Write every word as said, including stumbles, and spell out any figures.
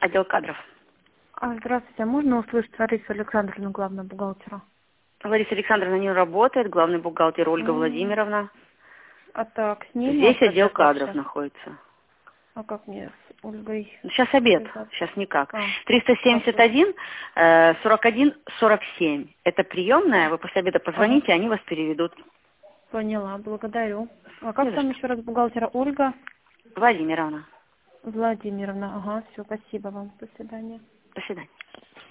Отдел кадров. А, здравствуйте, а можно услышать Ларису Александровну, главного бухгалтера? Лариса Александровна не работает, главный бухгалтер Ольга М. Владимировна. А так, с ней Здесь можно отдел кадров связаться? находится. А как мне с Ольгой Сейчас обед, связаться? сейчас никак. А, триста семьдесят какой? один э, сорок один сорок семь. Это приемная, А, вы после обеда ага, позвоните, они вас переведут. поняла, благодарю. А Не как за там что. еще раз бухгалтера? Ольга Владимировна. Владимировна. Ага, все, спасибо вам. До свидания. До свидания.